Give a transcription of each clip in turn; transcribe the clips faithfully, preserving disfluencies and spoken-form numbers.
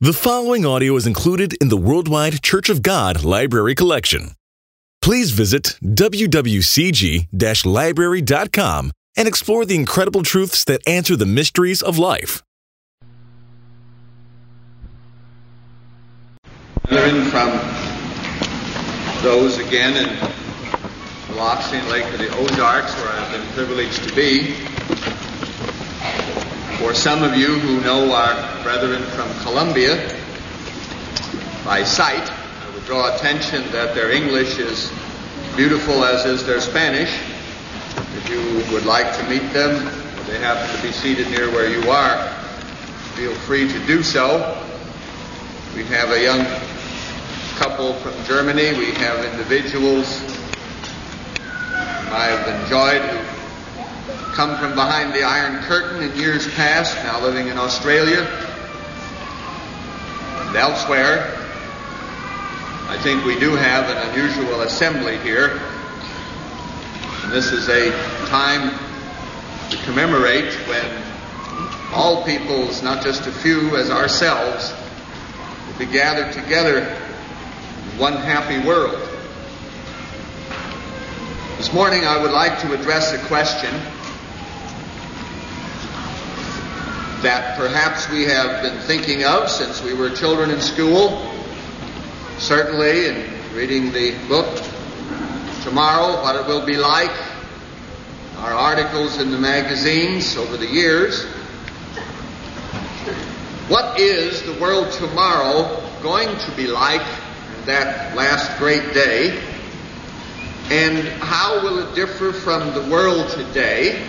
The following audio is included in the Worldwide Church of God Library Collection. Please visit w w c g dash library dot com and explore the incredible truths that answer the mysteries of life. Learn from those again in Biloxi and Lake of the Ozarks, where I've been privileged to be. For some of you who know our brethren from Colombia by sight, I would draw attention that their English is beautiful as is their Spanish. If you would like to meet them, or they happen to be seated near where you are, feel free to do so. We have a young couple from Germany. We have individuals I have enjoyed who come from behind the Iron Curtain in years past, now living in Australia and elsewhere. I think we do have an unusual assembly here. And this is a time to commemorate when all peoples, not just a few as ourselves, will be gathered together in one happy world. This morning I would like to address a question that perhaps we have been thinking of since we were children in school. Certainly in reading the book Tomorrow, What It Will Be Like, our articles in the magazines over the years. What is the world tomorrow going to be like in that last great day? And how will it differ from the world today?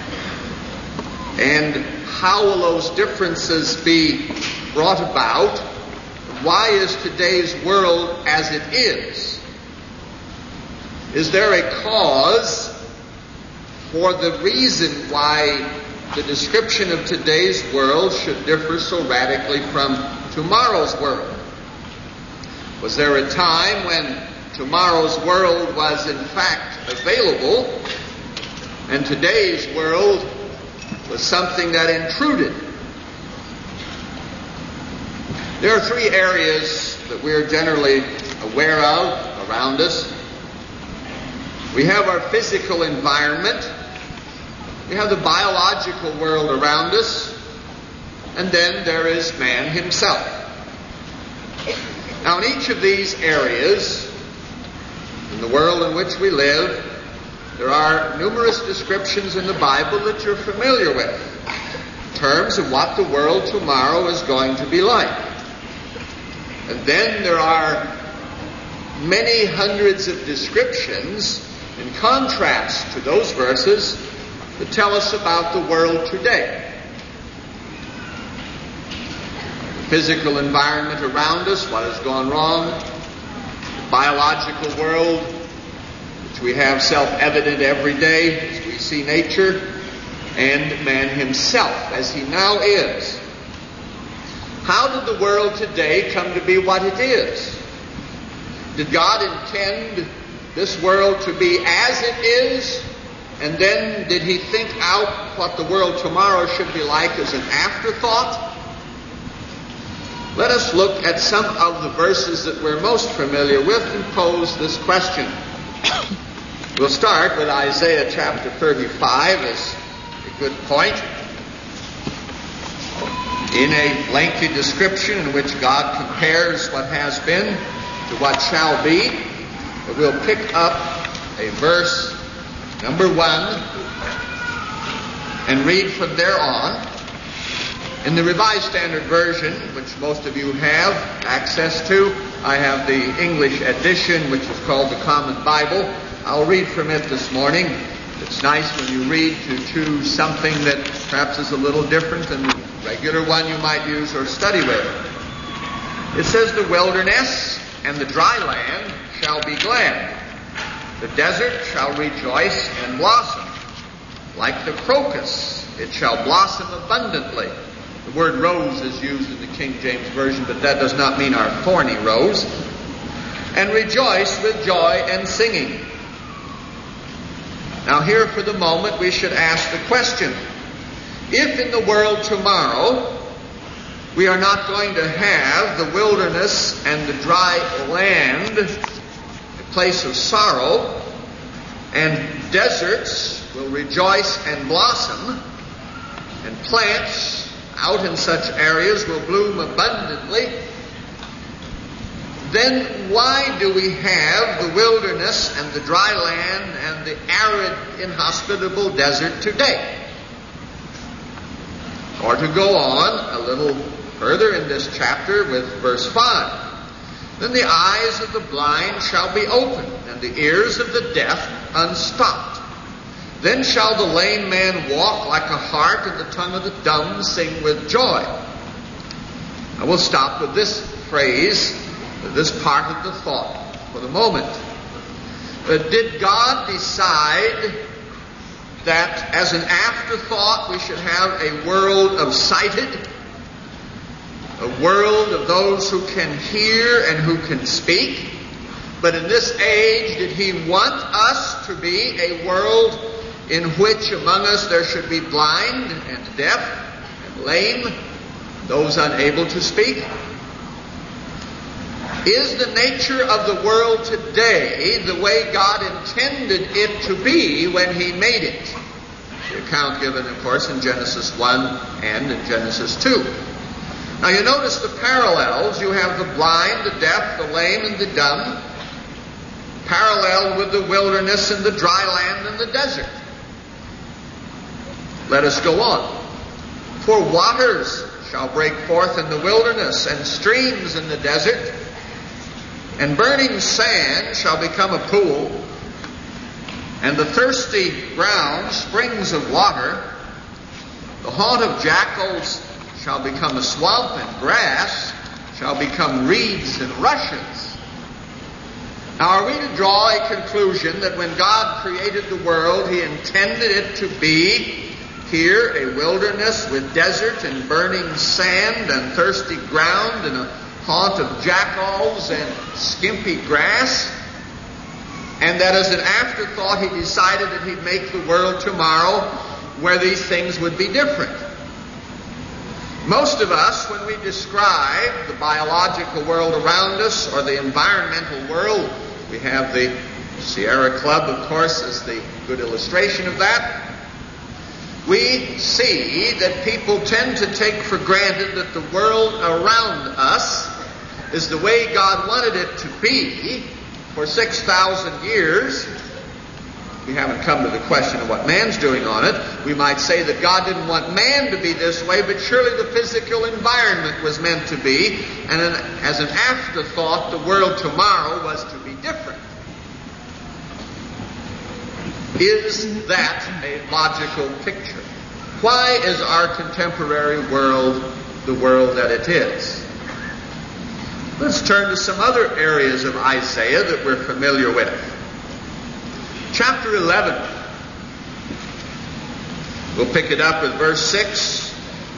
And how will those differences be brought about? Why is today's world as it is? Is there a cause for the reason why the description of today's world should differ so radically from tomorrow's world? Was there a time when tomorrow's world was in fact available and today's world was something that intruded? There are three areas that we are generally aware of around us. We have our physical environment, we have the biological world around us, and then there is man himself. Now, in each of these areas, in the world in which we live, there are numerous descriptions in the Bible that you're familiar with, in terms of what the world tomorrow is going to be like. And then there are many hundreds of descriptions in contrast to those verses that tell us about the world today. The physical environment around us, what has gone wrong, the biological world, which we have self-evident every day as we see nature, and man himself as he now is. How did the world today come to be what it is? Did God intend this world to be as it is, and then did he think out what the world tomorrow should be like as an afterthought? Let us look at some of the verses that we're most familiar with and pose this question. We'll start with Isaiah chapter thirty-five as a good point. In a lengthy description in which God compares what has been to what shall be, we'll pick up a verse, number one, and read from there on. In the Revised Standard Version, which most of you have access to, I have the English edition, which is called the Common Bible. I'll read from it this morning. It's nice when you read to choose something that perhaps is a little different than the regular one you might use or study with. It says, "The wilderness and the dry land shall be glad. The desert shall rejoice and blossom. Like the crocus, it shall blossom abundantly." The word rose is used in the King James Version, but that does not mean our thorny rose. "And rejoice with joy and singing." Now here for the moment we should ask the question, if in the world tomorrow We are not going to have the wilderness and the dry land a place of sorrow, and deserts will rejoice and blossom, and plants out in such areas will bloom abundantly. Then why do we have the wilderness and the dry land and the arid, inhospitable desert today? Or to go on a little further in this chapter with verse five. Then the eyes of the blind shall be opened, and the ears of the deaf unstopped. Then shall the lame man walk like a hart, and the tongue of the dumb sing with joy. I will stop with this phrase, this part of the thought for the moment. Uh, did God decide that as an afterthought we should have a world of sighted, a world of those who can hear and who can speak? But in this age, did He want us to be a world in which among us there should be blind and deaf and lame, those unable to speak? Is the nature of the world today the way God intended it to be when He made it? The account given, of course, in Genesis one and in Genesis two. Now you notice the parallels. You have the blind, the deaf, the lame, and the dumb, paralleled with the wilderness and the dry land and the desert. Let us go on. For waters shall break forth in the wilderness, and streams in the desert, and burning sand shall become a pool, and the thirsty ground springs of water. The haunt of jackals shall become a swamp, and grass shall become reeds and rushes. Now, are we to draw a conclusion that when God created the world, He intended it to be here a wilderness with desert and burning sand and thirsty ground and a haunt of jackals and skimpy grass, and that as an afterthought He decided that He'd make the world tomorrow where these things would be different? Most of us, when we describe the biological world around us or the environmental world, we have the Sierra Club, of course, as the good illustration of that. We see that people tend to take for granted that the world around us is the way God wanted it to be for six thousand years. We haven't come to the question of what man's doing on it. We might say that God didn't want man to be this way, but surely the physical environment was meant to be, and an, as an afterthought, the world tomorrow was to be different. Is that a logical picture? Why is our contemporary world the world that it is? Let's turn to some other areas of Isaiah that we're familiar with. Chapter eleven. We'll pick it up with verse six.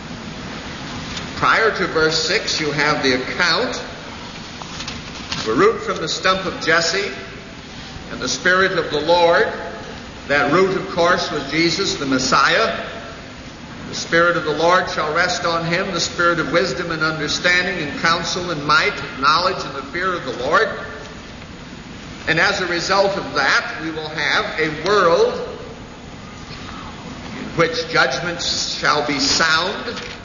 Prior to verse six, you have the account of a root from the stump of Jesse and the Spirit of the Lord. That root, of course, was Jesus, the Messiah. The Spirit of the Lord shall rest on him, the Spirit of wisdom and understanding and counsel and might, and knowledge and the fear of the Lord. And as a result of that, we will have a world in which judgments shall be sound.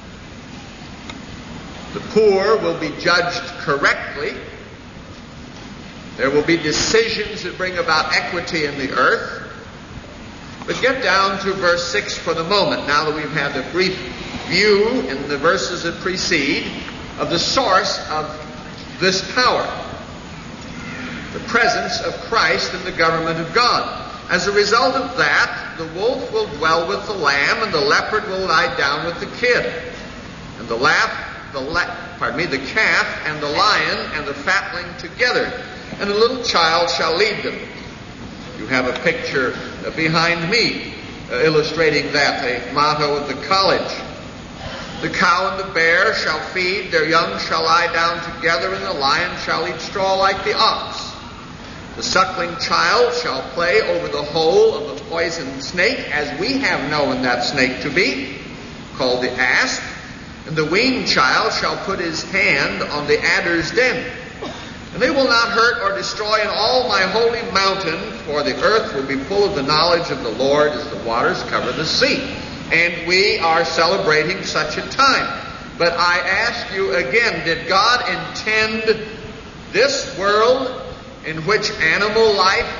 The poor will be judged correctly. There will be decisions that bring about equity in the earth. But get down to verse six for the moment, now that we've had a brief view in the verses that precede of the source of this power. The presence of Christ in the government of God. As a result of that, the wolf will dwell with the lamb, and the leopard will lie down with the kid. And the laugh, the la- pardon me, the calf and the lion and the fatling together, and a little child shall lead them. You have a picture behind me uh, illustrating that, a motto of the college. The cow and the bear shall feed, their young shall lie down together, and the lion shall eat straw like the ox. The suckling child shall play over the hole of the poisoned snake, as we have known that snake to be, called the asp, And the weaned child shall put his hand on the adder's den. And they will not hurt or destroy in all my holy mountain, for the earth will be full of the knowledge of the Lord as the waters cover the sea. And we are celebrating such a time. But I ask you again, did God intend this world in which animal life,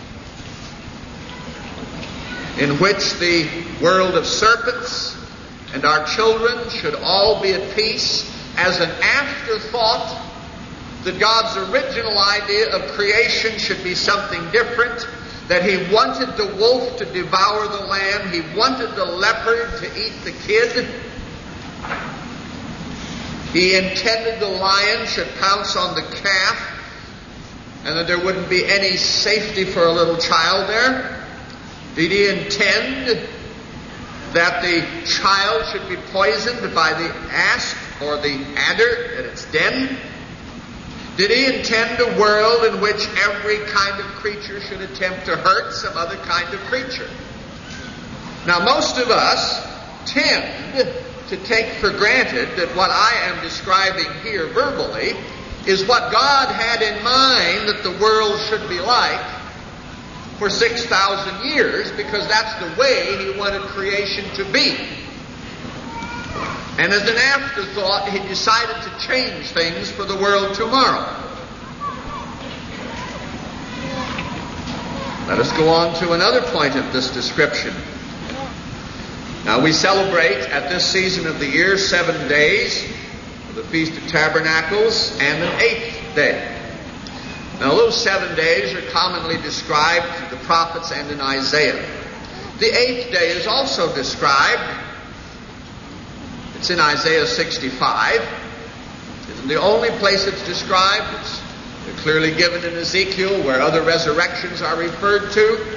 in which the world of serpents and our children should all be at peace, as an afterthought that God's original idea of creation should be something different, that He wanted the wolf to devour the lamb, He wanted the leopard to eat the kid, He intended the lion should pounce on the calf, and that there wouldn't be any safety for a little child there? Did He intend that the child should be poisoned by the asp or the adder at its den? Did He intend a world in which every kind of creature should attempt to hurt some other kind of creature? Now, most of us tend to take for granted that what I am describing here verbally is what God had in mind that the world should be like for six thousand years, because that's the way He wanted creation to be. And as an afterthought, He decided to change things for the world tomorrow. Let us go on to another point of this description. Now, we celebrate at this season of the year seven days of the Feast of Tabernacles and an eighth day. Now, those seven days are commonly described through the prophets and in Isaiah. The eighth day is also described. It's in Isaiah sixty-five. It isn't the only place it's described. It's clearly given in Ezekiel, where other resurrections are referred to.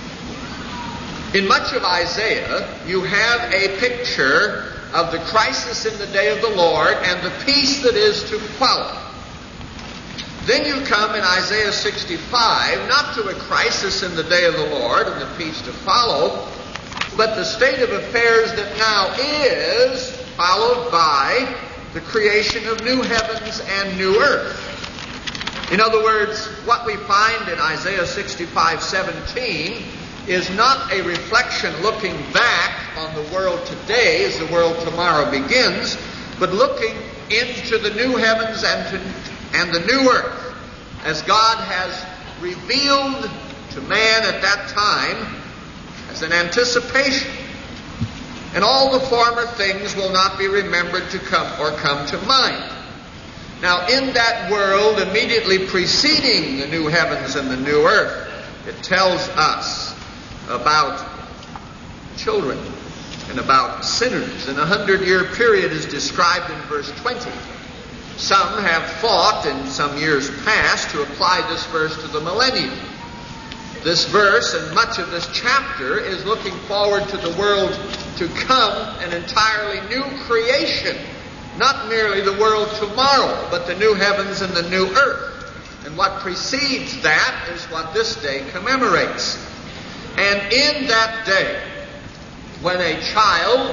In much of Isaiah, you have a picture of the crisis in the day of the Lord and the peace that is to follow. Then you come in Isaiah sixty-five, not to a crisis in the day of the Lord and the peace to follow, but the state of affairs that now is followed by the creation of new heavens and new earth. In other words, what we find in Isaiah sixty-five seventeen is not a reflection looking back on the world today as the world tomorrow begins, but looking into the new heavens and, to, and the new earth, as God has revealed to man at that time as an anticipation. And all the former things will not be remembered to come or come to mind. Now, in that world immediately preceding the new heavens and the new earth, it tells us about children and about sinners. And a hundred-year period is described in verse twenty. Some have thought in some years past to apply this verse to the millennium. This verse and much of this chapter is looking forward to the world to come, an entirely new creation. Not merely the world tomorrow, but the new heavens and the new earth. And what precedes that is what this day commemorates. And in that day, when a child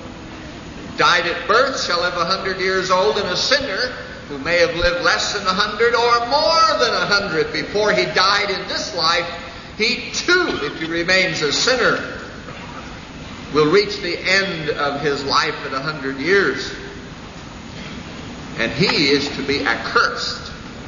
died at birth shall live a hundred years old, and a sinner who may have lived less than a hundred or more than a hundred before he died in this life, he too, if he remains a sinner, will reach the end of his life at a hundred years. And he is to be accursed.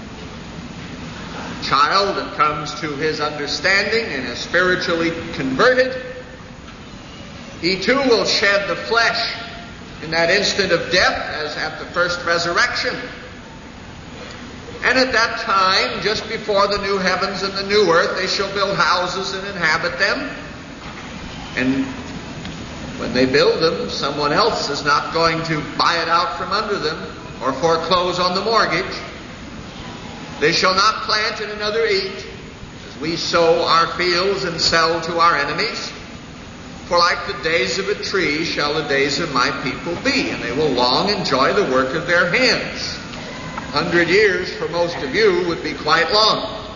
Child that comes to his understanding and is spiritually converted, he too will shed the flesh in that instant of death as at the first resurrection. And at that time, just before the new heavens and the new earth, they shall build houses and inhabit them. And when they build them, someone else is not going to buy it out from under them or foreclose on the mortgage. They shall not plant and another eat, as we sow our fields and sell to our enemies. For like the days of a tree shall the days of my people be, and they will long enjoy the work of their hands. A hundred years for most of you would be quite long.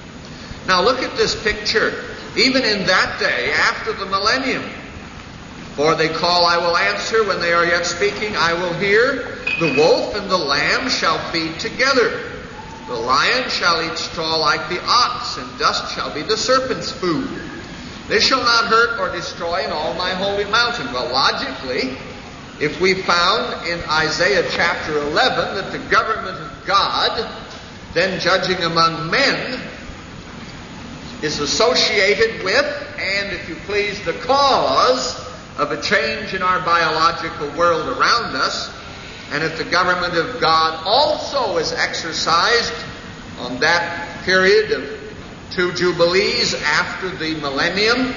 Now look at this picture. Even in that day, after the millennium, For they call, I will answer. When they are yet speaking, I will hear. The wolf and the lamb shall feed together. The lion shall eat straw like the ox, and dust shall be the serpent's food. They shall not hurt or destroy in all my holy mountain. Well, logically, if we found in Isaiah chapter eleven that the government of God, then judging among men, is associated with, and if you please, the cause of a change in our biological world around us, and if the government of God also is exercised on that period of two jubilees after the millennium,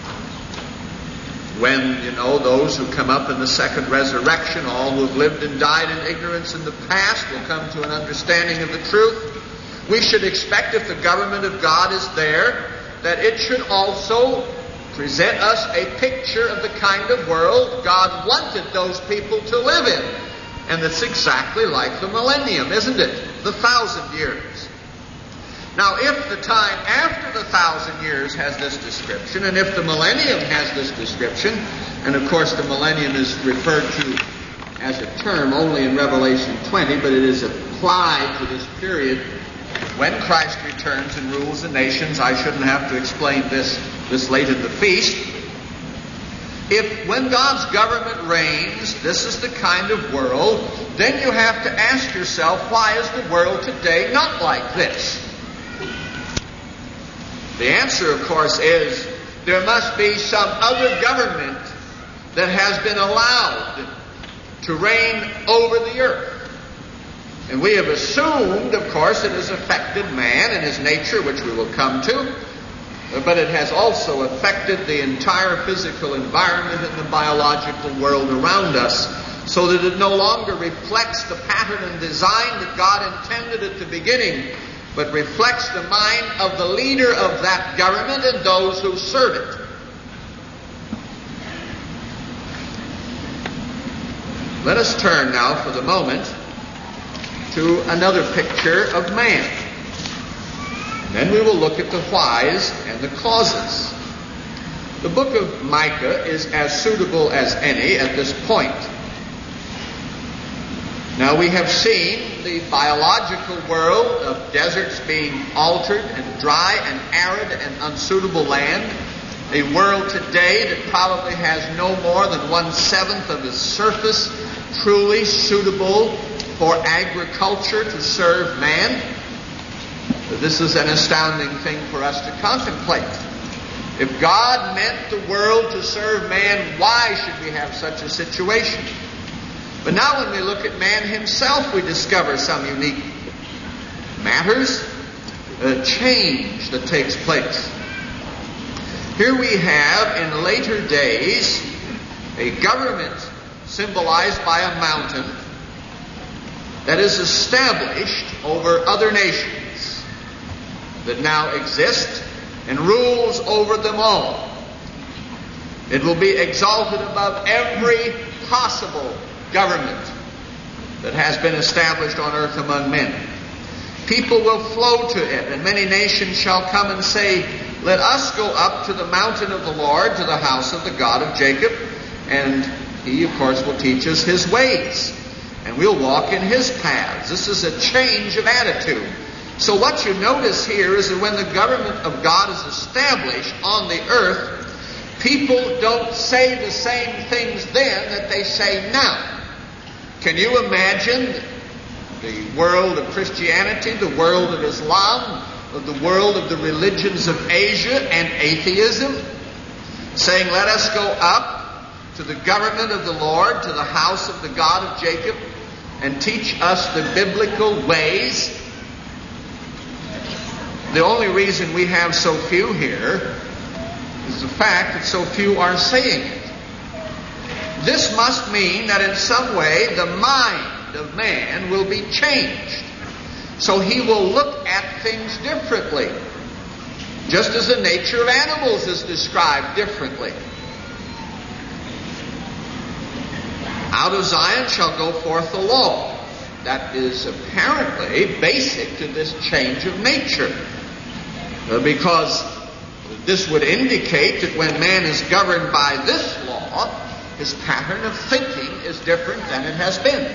when, you know, those who come up in the second resurrection, all who have lived and died in ignorance in the past, will come to an understanding of the truth, we should expect, if the government of God is there, that it should also present us a picture of the kind of world God wanted those people to live in. And that's exactly like the millennium, isn't it? The thousand years. Now, if the time after the thousand years has this description, and if the millennium has this description, and of course the millennium is referred to as a term only in Revelation twenty, but it is applied to this period when Christ returns and rules the nations. I shouldn't have to explain this this late in the feast. If when God's government reigns, this is the kind of world, then you have to ask yourself, why is the world today not like this? The answer, of course, is there must be some other government that has been allowed to reign over the earth. And we have assumed, of course, it has affected man and his nature, which we will come to, but it has also affected the entire physical environment and the biological world around us, so that it no longer reflects the pattern and design that God intended at the beginning, but reflects the mind of the leader of that government and those who serve it. Let us turn now for the moment to another picture of man. Then we will look at the whys and the causes. The book of Micah is as suitable as any at this point. Now, we have seen the biological world of deserts being altered and dry and arid and unsuitable land. A world today that probably has no more than one-seventh of its surface truly suitable for agriculture to serve man. This is an astounding thing for us to contemplate. If God meant the world to serve man, why should we have such a situation? But now when we look at man himself, we discover some unique matters, a change that takes place. Here we have, in later days, a government symbolized by a mountain that is established over other nations, that now exist and rules over them all. It will be exalted above every possible government that has been established on earth among men. People will flow to it, and many nations shall come and say, let us go up to the mountain of the Lord, to the house of the God of Jacob, and he, of course, will teach us his ways, and we'll walk in his paths. This is a change of attitude. So what you notice here is that when the government of God is established on the earth, people don't say the same things then that they say now. Can you imagine the world of Christianity, the world of Islam, the world of the religions of Asia and atheism, saying, let us go up to the government of the Lord, to the house of the God of Jacob, and teach us the biblical ways? The only reason we have so few here is the fact that so few are saying it. This must mean that in some way the mind of man will be changed. So he will look at things differently, just as the nature of animals is described differently. Out of Zion shall go forth the law. That is apparently basic to this change of nature, uh, because this would indicate that when man is governed by this law, His pattern of thinking is different than it has been.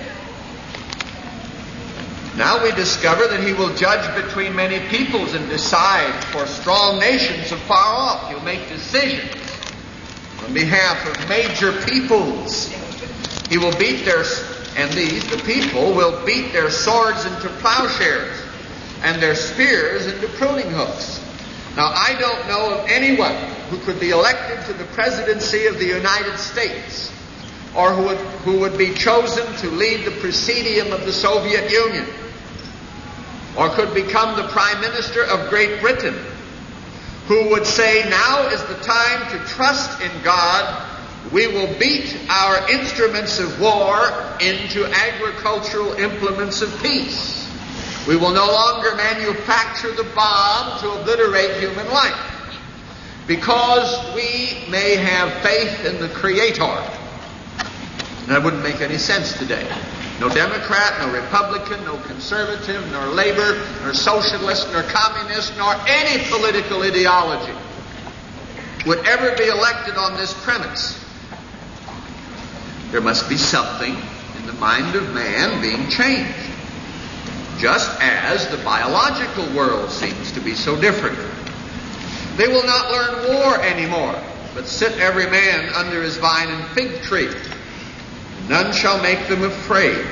Now we discover that he will judge between many peoples and decide for strong nations afar off. He'll make decisions on behalf of major peoples. He will beat their, and these, the people, will beat their swords into plowshares and their spears into pruning hooks. Now, I don't know of anyone who could be elected to the presidency of the United States, or who would, who would be chosen to lead the presidium of the Soviet Union, or could become the Prime Minister of Great Britain, who would say, now is the time to trust in God. We will beat our instruments of war into agricultural implements of peace. We will no longer manufacture the bomb to obliterate human life, because we may have faith in the Creator. And that wouldn't make any sense today. No Democrat, no Republican, no conservative, nor labor, nor socialist, nor communist, nor any political ideology would ever be elected on this premise. There must be something in the mind of man being changed, just as the biological world seems to be so different. They will not learn war anymore, but sit every man under his vine and fig tree. None shall make them afraid.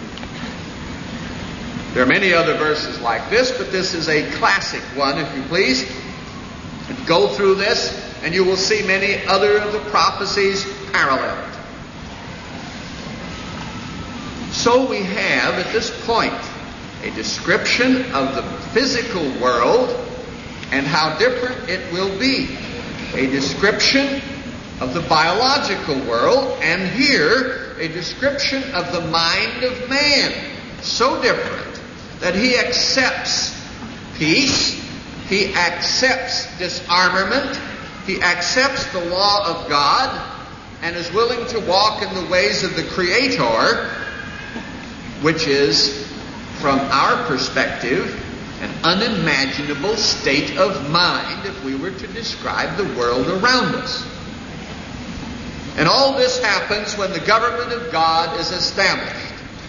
There are many other verses like this, but this is a classic one, if you please. And go through this, and you will see many other of the prophecies paralleled. So we have, at this point, a description of the physical world and how different it will be. A description of the biological world, and here a description of the mind of man, so different that he accepts peace, he accepts disarmament, he accepts the law of God, and is willing to walk in the ways of the Creator, which is, from our perspective, an unimaginable state of mind if we were to describe the world around us. And all this happens when the government of God is established.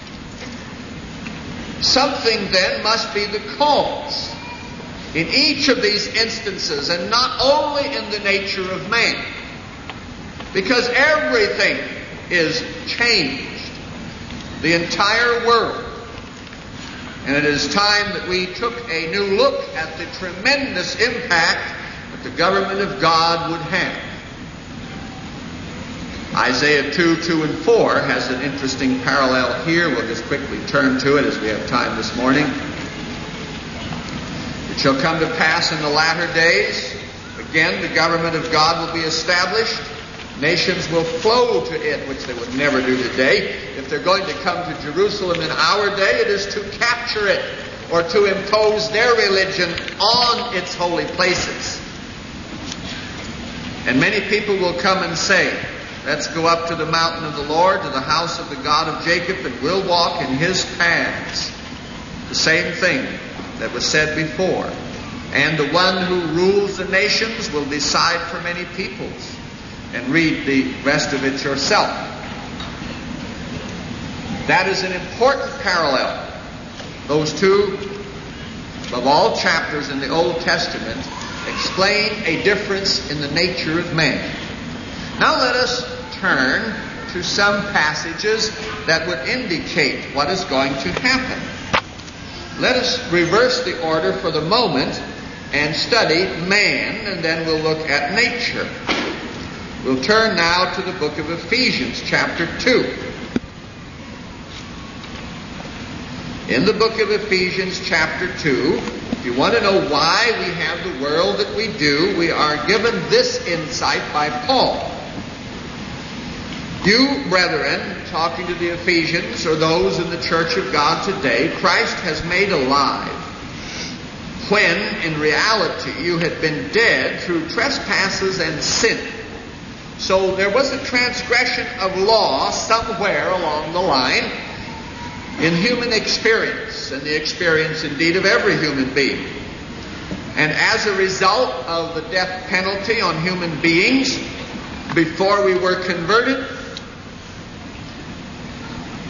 Something then must be the cause in each of these instances, and not only in the nature of man, because everything is changed, the entire world. And it is time that we took a new look at the tremendous impact that the government of God would have. Isaiah two, two and four has an interesting parallel here. We'll just quickly turn to it as we have time this morning. It shall come to pass in the latter days, again, the government of God will be established. Nations will flow to it, which they would never do today. If they're going to come to Jerusalem in our day, it is to capture it or to impose their religion on its holy places. And many people will come and say, let's go up to the mountain of the Lord, to the house of the God of Jacob, and we'll walk in his paths. The same thing that was said before. And the one who rules the nations will decide for many peoples. And read the rest of it yourself. That is an important parallel. Those two, above all chapters in the Old Testament, explain a difference in the nature of man. Now let us turn to some passages that would indicate what is going to happen. Let us reverse the order for the moment and study man, and then we'll look at nature. We'll turn now to the book of Ephesians, chapter two. In the book of Ephesians, chapter two, if you want to know why we have the world that we do, we are given this insight by Paul. You, brethren, talking to the Ephesians or those in the church of God today, Christ has made alive, when in reality you had been dead through trespasses and sin. So there was a transgression of law somewhere along the line in human experience, and the experience indeed of every human being. And as a result of the death penalty on human beings, before we were converted,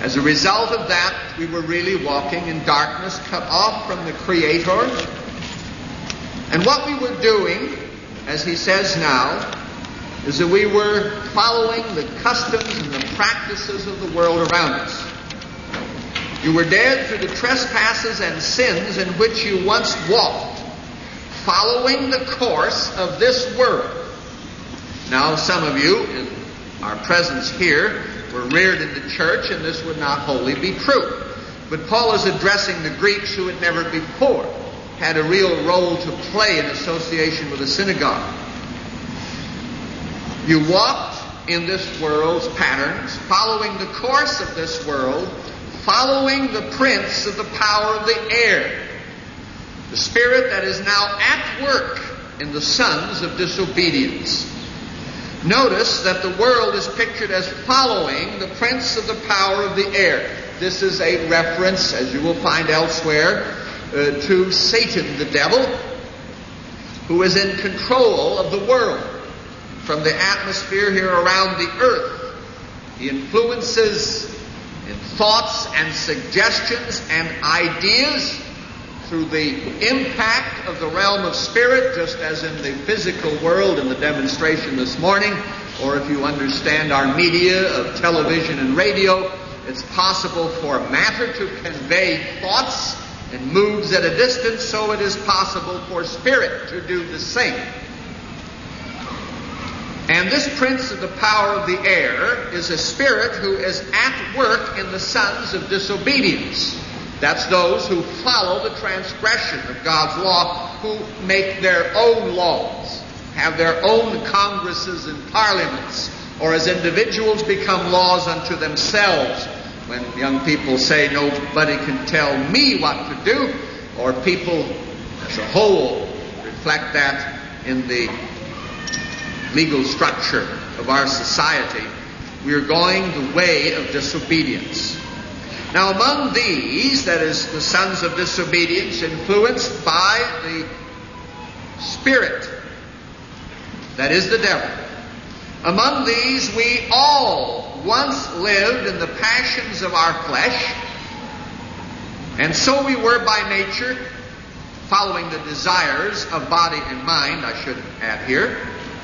As a result of that, we were really walking in darkness, cut off from the Creator. And what we were doing, as he says now, is that we were following the customs and the practices of the world around us. You were dead through the trespasses and sins in which you once walked, following the course of this world. Now, some of you, in our presence here, were reared in the church, and this would not wholly be true. But Paul is addressing the Greeks who had never before had a real role to play in association with the synagogue. You walked in this world's patterns, following the course of this world, following the prince of the power of the air, the spirit that is now at work in the sons of disobedience. Notice that the world is pictured as following the prince of the power of the air. This is a reference, as you will find elsewhere, uh, to Satan, the devil, who is in control of the world. From the atmosphere here around the earth, he influences in thoughts and suggestions and ideas through the impact of the realm of spirit, just as in the physical world in the demonstration this morning, or if you understand our media of television and radio, it's possible for matter to convey thoughts and moves at a distance, so it is possible for spirit to do the same. And this prince of the power of the air is a spirit who is at work in the sons of disobedience. That's those who follow the transgression of God's law, who make their own laws, have their own congresses and parliaments, or as individuals become laws unto themselves. When young people say, nobody can tell me what to do, or people as a whole reflect that in the legal structure of our society, we are going the way of disobedience. Now, among these, that is, the sons of disobedience, influenced by the spirit, that is the devil, among these we all once lived in the passions of our flesh, and so we were by nature, following the desires of body and mind, I should add here.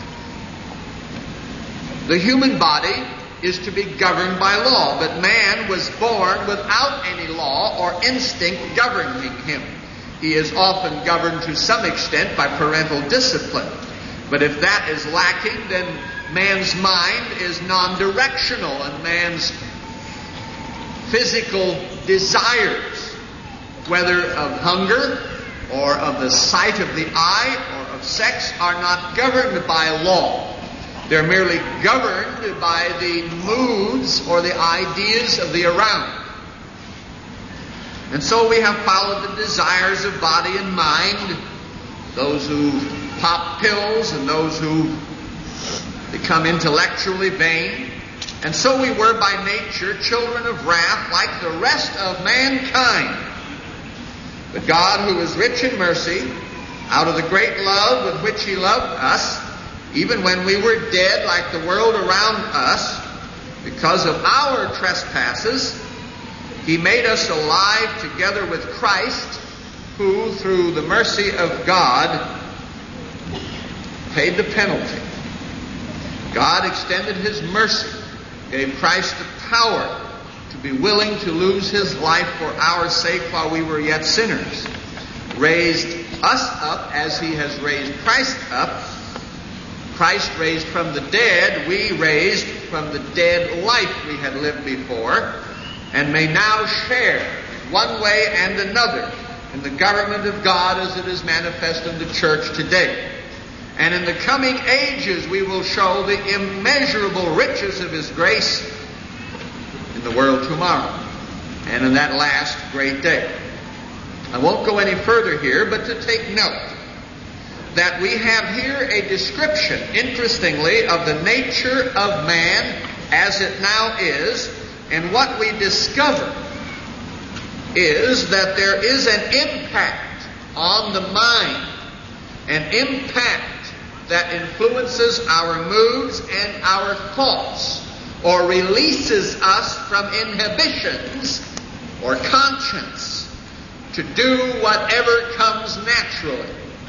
The human body is to be governed by law, but man was born without any law or instinct governing him. He is often governed to some extent by parental discipline. But if that is lacking, then man's mind is non-directional, and man's physical desires, whether of hunger or of the sight of the eye or of sex, are not governed by law. They're merely governed by the moods or the ideas of the around. And so we have followed the desires of body and mind, those who pop pills and those who become intellectually vain. And so we were by nature children of wrath like the rest of mankind. But God, who is rich in mercy, out of the great love with which He loved us, even when we were dead like the world around us, because of our trespasses, He made us alive together with Christ, who, through the mercy of God, paid the penalty. God extended His mercy, gave Christ the power to be willing to lose His life for our sake while we were yet sinners, raised us up as He has raised Christ up. Christ raised from the dead, we raised from the dead life we had lived before, and may now share one way and another in the government of God as it is manifest in the church today. And in the coming ages we will show the immeasurable riches of His grace in the world tomorrow and in that last great day. I won't go any further here, but to take note that we have here a description, interestingly, of the nature of man as it now is, and what we discover is that there is an impact on the mind, an impact that influences our moods and our thoughts or releases us from inhibitions or conscience to do whatever comes naturally.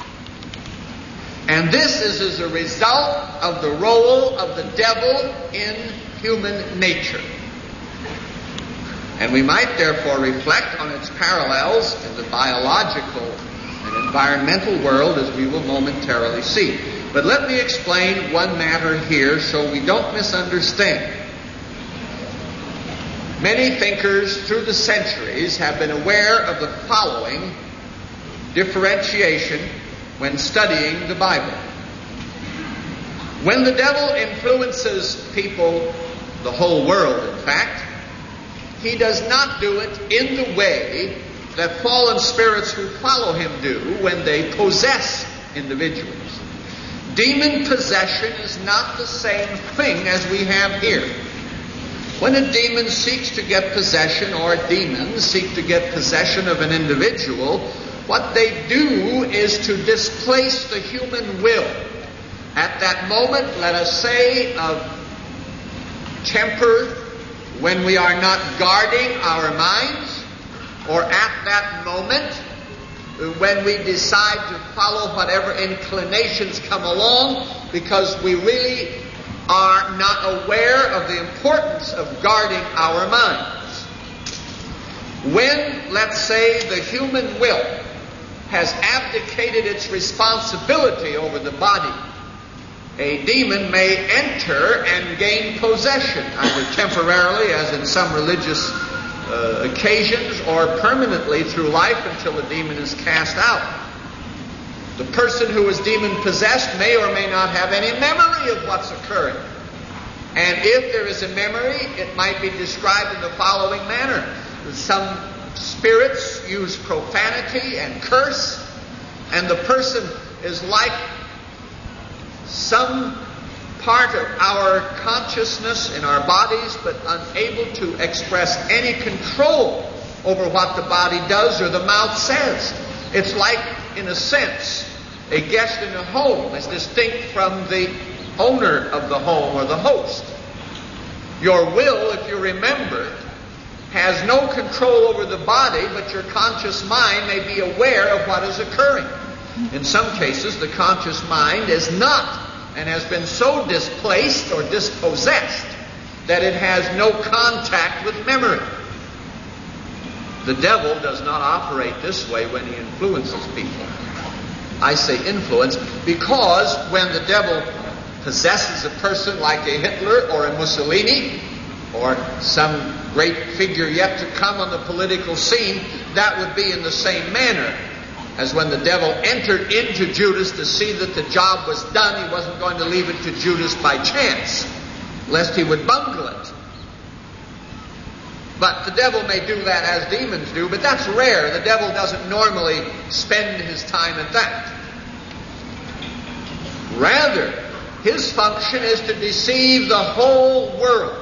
And this is as a result of the role of the devil in human nature. And we might therefore reflect on its parallels in the biological and environmental world, as we will momentarily see. But let me explain one matter here so we don't misunderstand. Many thinkers through the centuries have been aware of the following differentiation when studying the Bible. When the devil influences people, the whole world in fact, he does not do it in the way that fallen spirits who follow him do when they possess individuals. Demon possession is not the same thing as we have here. When a demon seeks to get possession, or demons seek to get possession of an individual, what they do is to displace the human will. At that moment, let us say, of temper, when we are not guarding our minds, or at that moment, when we decide to follow whatever inclinations come along, because we really are not aware of the importance of guarding our minds. When, let's say, the human will has abdicated its responsibility over the body, a demon may enter and gain possession, either temporarily, as in some religious uh, occasions, or permanently through life until the demon is cast out. The person who is demon-possessed may or may not have any memory of what's occurring. And if there is a memory, it might be described in the following manner. Some spirits use profanity and curse, and the person is like some part of our consciousness in our bodies, but unable to express any control over what the body does or the mouth says. It's like, in a sense, a guest in a home is distinct from the owner of the home or the host. Your will, if you remember, has no control over the body, but your conscious mind may be aware of what is occurring. In some cases, the conscious mind is not, and has been so displaced or dispossessed that it has no contact with memory. The devil does not operate this way when he influences people. I say influence because when the devil possesses a person like a Hitler or a Mussolini or some great figure yet to come on the political scene, that would be in the same manner as when the devil entered into Judas to see that the job was done. He wasn't going to leave it to Judas by chance, lest he would bungle it. But the devil may do that as demons do, but that's rare. The devil doesn't normally spend his time at that. Rather, his function is to deceive the whole world.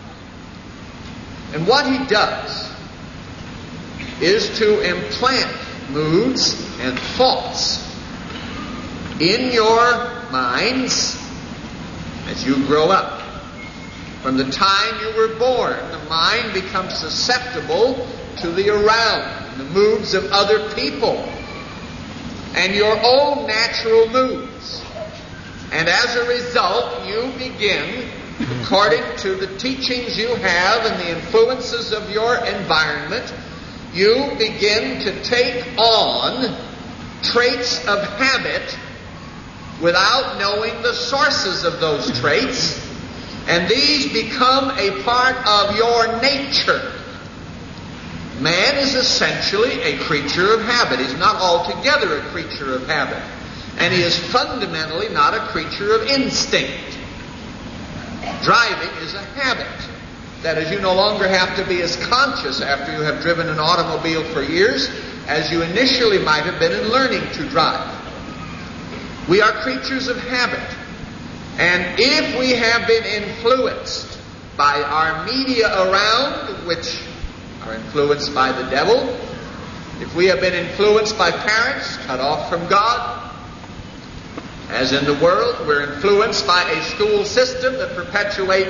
And what he does is to implant moods and thoughts in your minds as you grow up. From the time you were born, the mind becomes susceptible to the around, the moods of other people, and your own natural moods. And as a result, you begin, according to the teachings you have and the influences of your environment, you begin to take on traits of habit without knowing the sources of those traits, and these become a part of your nature. Man is essentially a creature of habit. He's not altogether a creature of habit. And he is fundamentally not a creature of instinct. Driving is a habit. That is, you no longer have to be as conscious after you have driven an automobile for years as you initially might have been in learning to drive. We are creatures of habit. And if we have been influenced by our media around, which are influenced by the devil, if we have been influenced by parents cut off from God, as in the world, we're influenced by a school system that perpetuates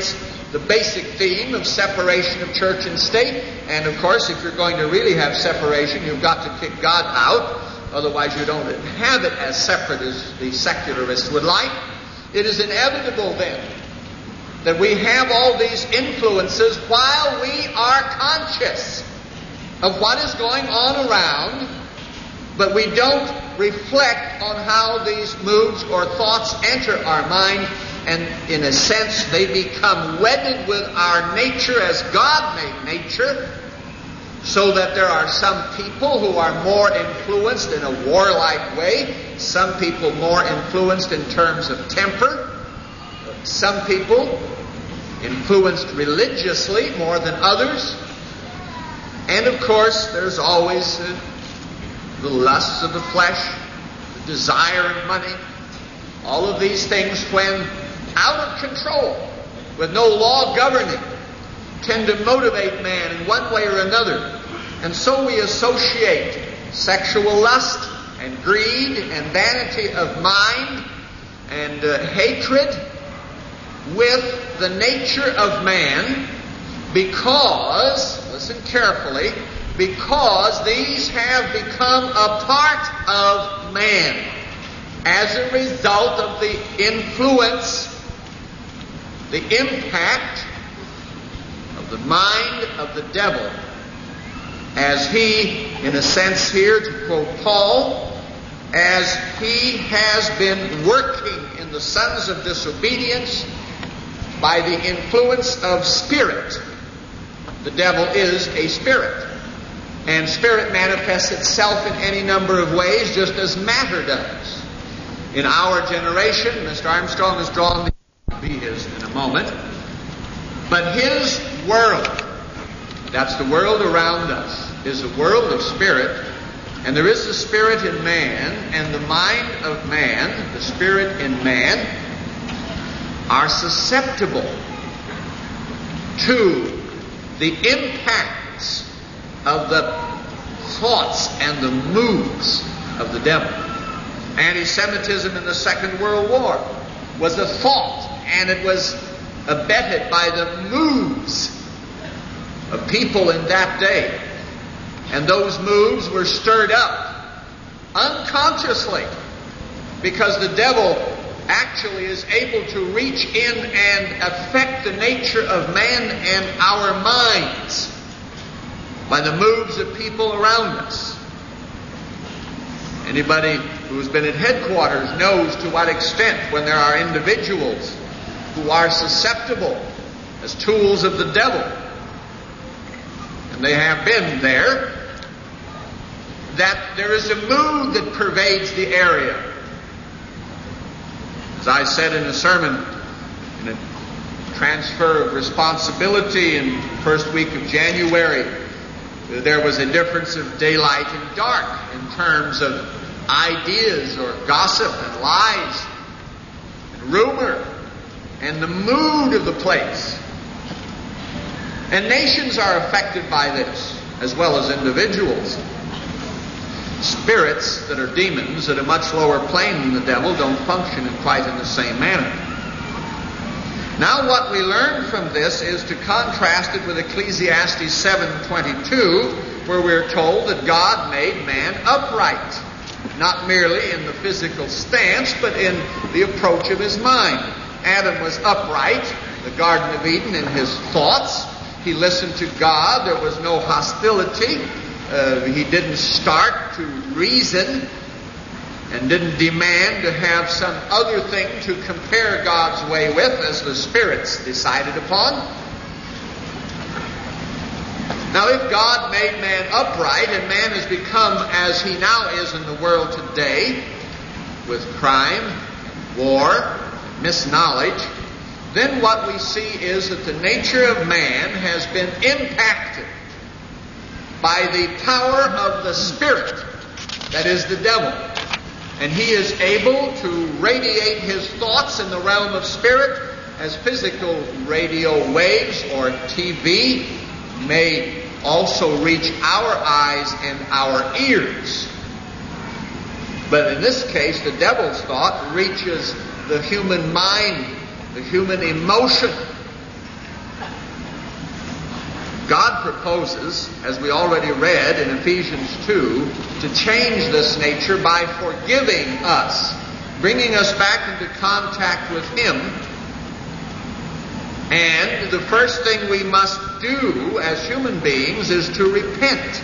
the basic theme of separation of church and state. And of course, if you're going to really have separation, you've got to kick God out. Otherwise, you don't have it as separate as the secularists would like. It is inevitable then that we have all these influences while we are conscious of what is going on around, but we don't reflect on how these moods or thoughts enter our mind, and in a sense they become wedded with our nature as God made nature, so that there are some people who are more influenced in a warlike way, some people more influenced in terms of temper, some people influenced religiously more than others, and of course there's always uh, the lusts of the flesh, the desire of money, all of these things, when out of control, with no law governing, tend to motivate man in one way or another. And so we associate sexual lust and greed and vanity of mind and uh, hatred with the nature of man, because, listen carefully, because these have become a part of man as a result of the influence, the impact of the mind of the devil, as he, in a sense here, to quote Paul, as he has been working in the sons of disobedience by the influence of spirit. The devil is a spirit. And spirit manifests itself in any number of ways, just as matter does. In our generation, Mister Armstrong has drawn the be his in a moment, but his world, that's the world around us, is a world of spirit, and there is a spirit in man, and the mind of man, the spirit in man, are susceptible to the impacts of the thoughts and the moods of the devil. Anti-Semitism in the Second World War was a thought, and it was abetted by the moods of people in that day. And those moods were stirred up unconsciously, because the devil actually is able to reach in and affect the nature of man and our minds by the moves of people around us. Anybody who's been at headquarters knows to what extent, when there are individuals who are susceptible as tools of the devil, and they have been there, that there is a mood that pervades the area. As I said in a sermon, in a transfer of responsibility in the first week of January, there was a difference of daylight and dark in terms of ideas or gossip and lies and rumor and the mood of the place. And nations are affected by this, as well as individuals. Spirits that are demons at a much lower plane than the devil don't function in quite in the same manner. Now what we learn from this is to contrast it with Ecclesiastes seven twenty-two, where we're told that God made man upright, not merely in the physical stance, but in the approach of his mind. Adam was upright in the Garden of Eden in his thoughts. He listened to God. There was no hostility. Uh, he didn't start to reason and didn't demand to have some other thing to compare God's way with, as the spirits decided upon. Now, if God made man upright, and man has become as he now is in the world today, with crime, war, misknowledge, then what we see is that the nature of man has been impacted by the power of the spirit, that is the devil. And he is able to radiate his thoughts in the realm of spirit, as physical radio waves or T V may also reach our eyes and our ears. But in this case, the devil's thought reaches the human mind, the human emotion, God proposes, as we already read in Ephesians two, to change this nature by forgiving us, bringing us back into contact with Him. And the first thing we must do as human beings is to repent.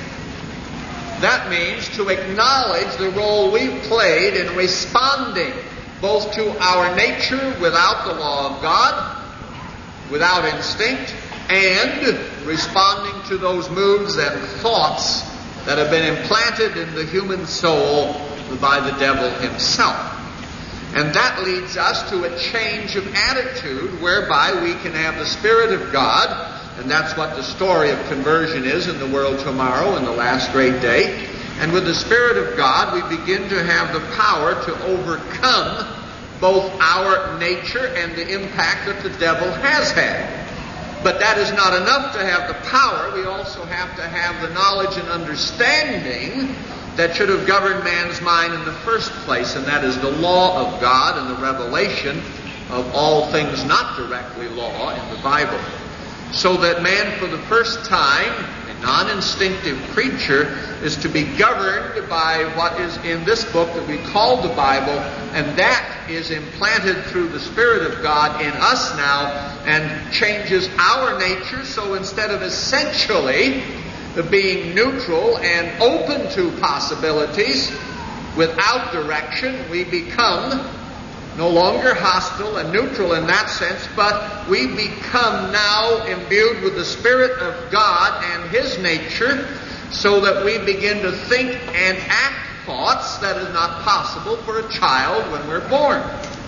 That means to acknowledge the role we've played in responding both to our nature without the law of God, without instinct, and responding to those moods and thoughts that have been implanted in the human soul by the devil himself. And that leads us to a change of attitude whereby we can have the Spirit of God, and that's what the story of conversion is in the world tomorrow, in the last great day. And with the Spirit of God, we begin to have the power to overcome both our nature and the impact that the devil has had. But that is not enough to have the power. We also have to have the knowledge and understanding that should have governed man's mind in the first place, and that is the law of God and the revelation of all things not directly law in the Bible. So that man, for the first time, a non-instinctive creature, is to be governed by what is in this book that we call the Bible, and that is implanted through the Spirit of God in us now and changes our nature. So instead of essentially being neutral and open to possibilities without direction, we become no longer hostile and neutral in that sense, but we become now imbued with the Spirit of God and His nature, so that we begin to think and act thoughts that is not possible for a child when we're born.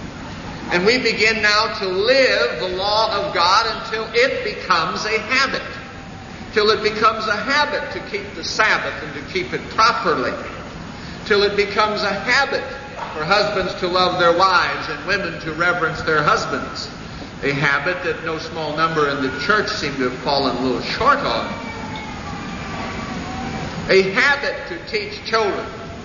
And we begin now to live the law of God until it becomes a habit. Till it becomes a habit to keep the Sabbath and to keep it properly. Till it becomes a habit for husbands to love their wives and women to reverence their husbands. A habit that no small number in the church seem to have fallen a little short on. A habit to teach children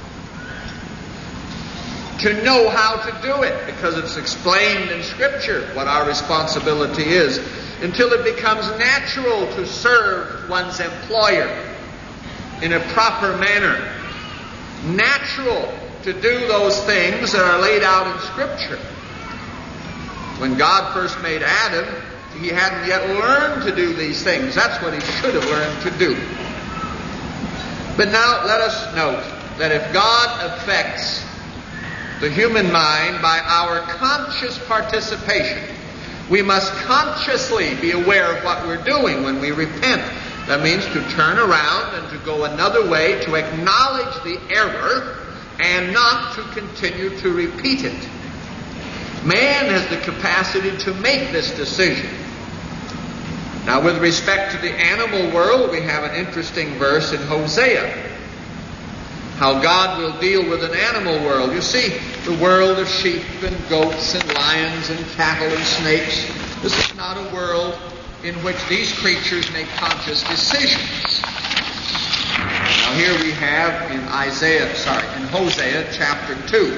to know how to do it, because it's explained in Scripture what our responsibility is, until it becomes natural to serve one's employer in a proper manner. Natural to do those things that are laid out in Scripture. When God first made Adam, he hadn't yet learned to do these things. That's what he should have learned to do. But now let us note that if God affects the human mind by our conscious participation, we must consciously be aware of what we're doing when we repent. That means to turn around and to go another way, to acknowledge the error and not to continue to repeat it. Man has the capacity to make this decision. Now, with respect to the animal world, we have an interesting verse in Hosea. How God will deal with an animal world. You see, the world of sheep and goats and lions and cattle and snakes, this is not a world in which these creatures make conscious decisions. Now here we have in Isaiah, sorry, in Hosea chapter two.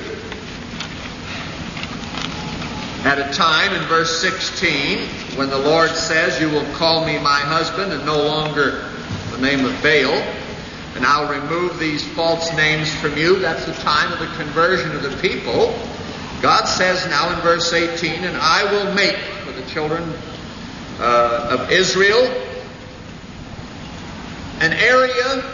At a time in verse sixteen, when the Lord says, "You will call me my husband," and no longer the name of Baal, and I'll remove these false names from you. That's the time of the conversion of the people. God says now in verse eighteen, "And I will make for the children uh, of Israel an area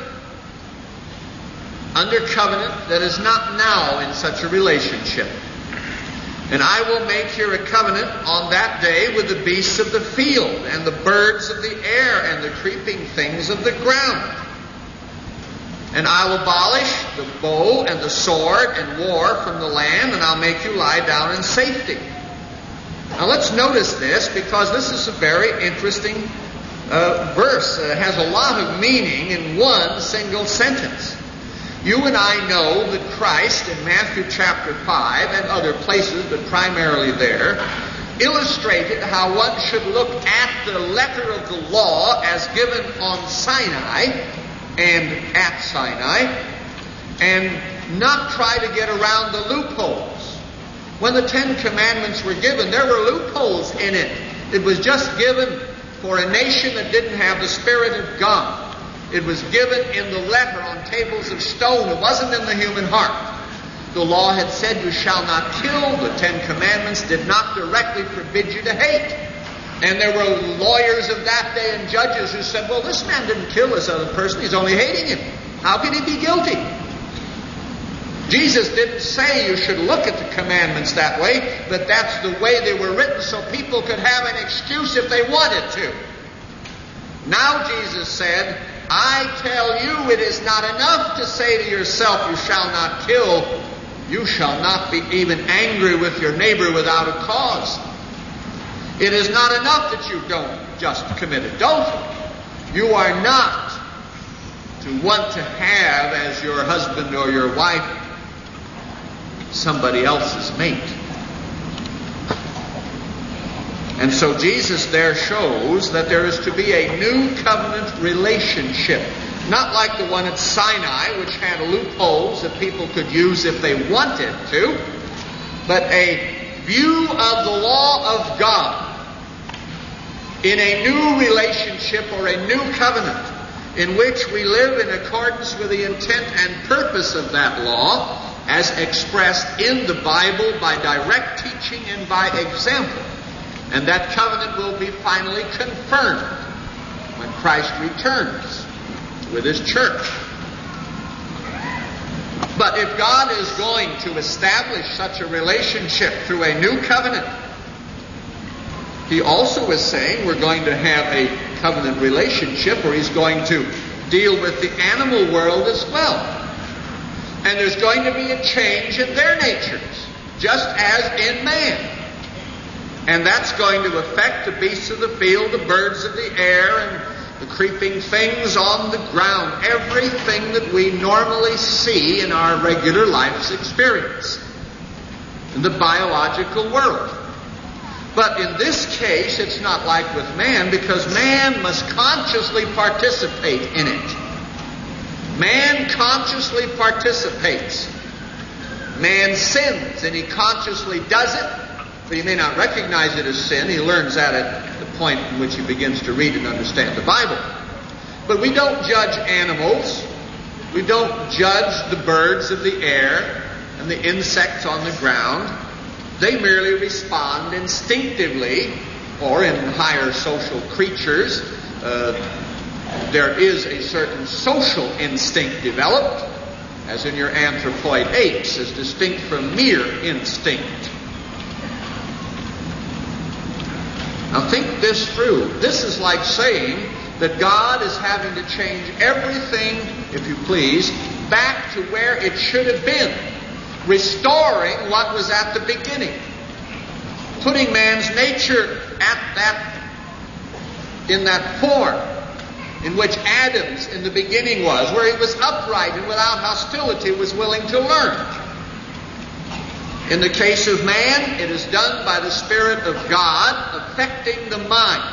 under covenant that is not now in such a relationship. And I will make here a covenant on that day with the beasts of the field and the birds of the air and the creeping things of the ground. And I will abolish the bow and the sword and war from the land, and I'll make you lie down in safety." Now let's notice this, because this is a very interesting uh, verse. It has a lot of meaning in one single sentence. You and I know that Christ in Matthew chapter five and other places, but primarily there, illustrated how one should look at the letter of the law as given on Sinai and at Sinai, and not try to get around the loopholes. When the Ten Commandments were given, there were loopholes in it. It was just given for a nation that didn't have the Spirit of God. It was given in the letter on tables of stone. It wasn't in the human heart. The law had said, you shall not kill. The Ten Commandments did not directly forbid you to hate. And there were lawyers of that day and judges who said, well, this man didn't kill this other person. He's only hating him. How can he be guilty? Jesus didn't say you should look at the commandments that way, but that's the way they were written so people could have an excuse if they wanted to. Now Jesus said, I tell you, it is not enough to say to yourself, you shall not kill. You shall not be even angry with your neighbor without a cause. It is not enough that you don't just commit adultery. You are not to want to have as your husband or your wife somebody else's mate. And so Jesus there shows that there is to be a new covenant relationship. Not like the one at Sinai, which had loopholes that people could use if they wanted to, but a view of the law of God in a new relationship or a new covenant in which we live in accordance with the intent and purpose of that law as expressed in the Bible by direct teaching and by example. And that covenant will be finally confirmed when Christ returns with His church. But if God is going to establish such a relationship through a new covenant, He also is saying we're going to have a covenant relationship where He's going to deal with the animal world as well. And there's going to be a change in their natures, just as in man. And that's going to affect the beasts of the field, the birds of the air, and the creeping things on the ground. Everything that we normally see in our regular life's experience in the biological world. But in this case, it's not like with man, because man must consciously participate in it. Man consciously participates. Man sins, and he consciously does it. But he may not recognize it as sin. He learns that at the point in which he begins to read and understand the Bible. But we don't judge animals. We don't judge the birds of the air and the insects on the ground. They merely respond instinctively, or in higher social creatures, uh, there is a certain social instinct developed, as in your anthropoid apes, as distinct from mere instinct. Now think this through. This is like saying that God is having to change everything, if you please, back to where it should have been, restoring what was at the beginning, putting man's nature at that, in that form in which Adam's in the beginning was, where he was upright and without hostility was willing to learn. In the case of man, it is done by the Spirit of God affecting the mind,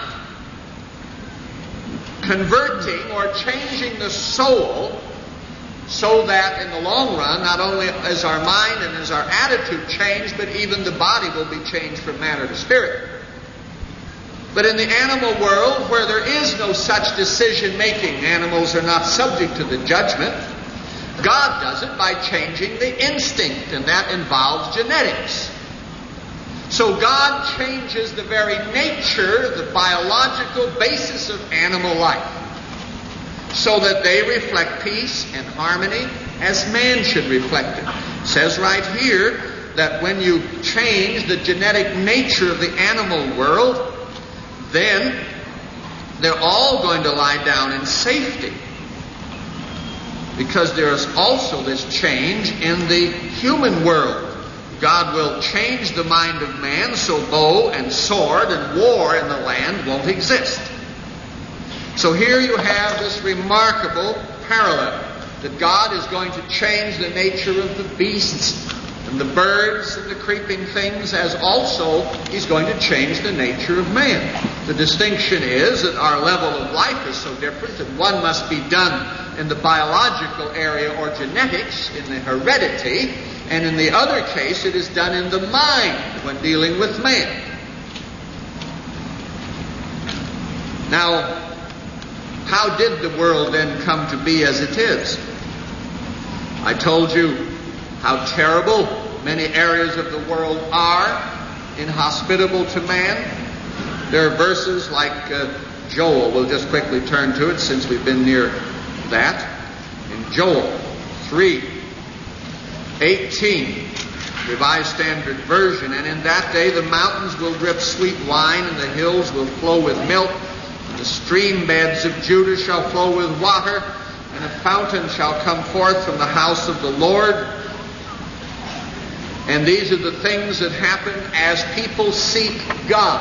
converting or changing the soul, so that in the long run, not only is our mind and is our attitude changed, but even the body will be changed from matter to spirit. But in the animal world, where there is no such decision-making, animals are not subject to the judgment, God does it by changing the instinct, and that involves genetics. So God changes the very nature, the biological basis of animal life, so that they reflect peace and harmony as man should reflect it. It says right here that when you change the genetic nature of the animal world, then they're all going to lie down in safety. Because there is also this change in the human world. God will change the mind of man so bow and sword and war in the land won't exist. So here you have this remarkable parallel, that God is going to change the nature of the beasts and the birds and the creeping things, as also He's going to change the nature of man. The distinction is that our level of life is so different that one must be done in the biological area or genetics, in the heredity, and in the other case it is done in the mind when dealing with man. Now, how did the world then come to be as it is? I told you how terrible many areas of the world are, inhospitable to man. There are verses like uh, Joel. We'll just quickly turn to it since we've been near that. In Joel three eighteen, Revised Standard Version, and in that day the mountains will drip sweet wine, and the hills will flow with milk, and the stream beds of Judah shall flow with water, and a fountain shall come forth from the house of the Lord. And these are the things that happen as people seek God.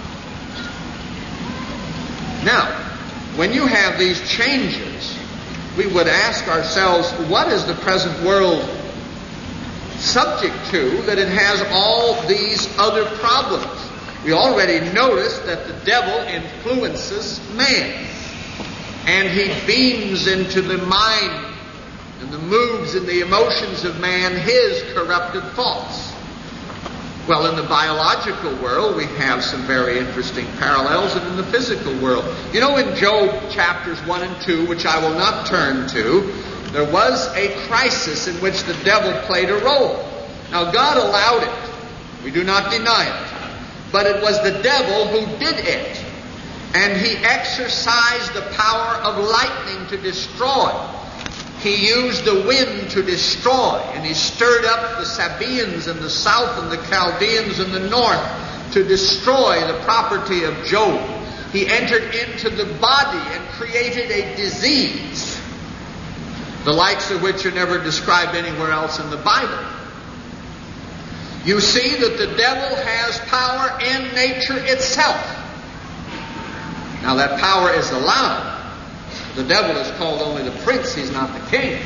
Now, when you have these changes, we would ask ourselves, what is the present world subject to that it has all these other problems? We already noticed that the devil influences man, and he beams into the mind and the moods and the emotions of man his corrupted thoughts. Well, in the biological world, we have some very interesting parallels, and in the physical world. You know, in Job chapters one and two, which I will not turn to, there was a crisis in which the devil played a role. Now, God allowed it. We do not deny it. But it was the devil who did it. And he exercised the power of lightning to destroy. He used the wind to destroy. And he stirred up the Sabaeans in the south and the Chaldeans in the north to destroy the property of Job. He entered into the body and created a disease, the likes of which are never described anywhere else in the Bible. You see that the devil has power in nature itself. Now that power is allowed. The devil is called only the prince, he's not the king.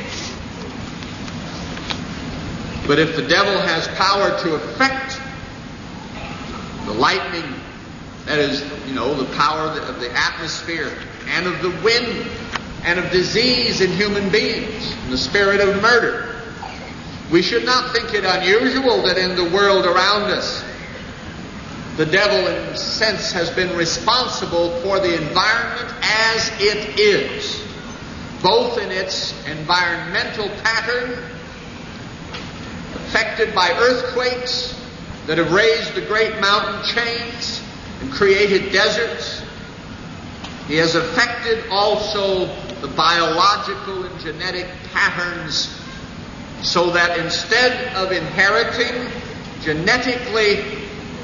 But if the devil has power to affect the lightning, that is, you know, the power of the atmosphere and of the wind and of disease in human beings, and the spirit of murder, we should not think it unusual that in the world around us, the devil, in a sense, has been responsible for the environment as it is, both in its environmental pattern, affected by earthquakes that have raised the great mountain chains and created deserts. He has affected also the biological and genetic patterns, so that instead of inheriting genetically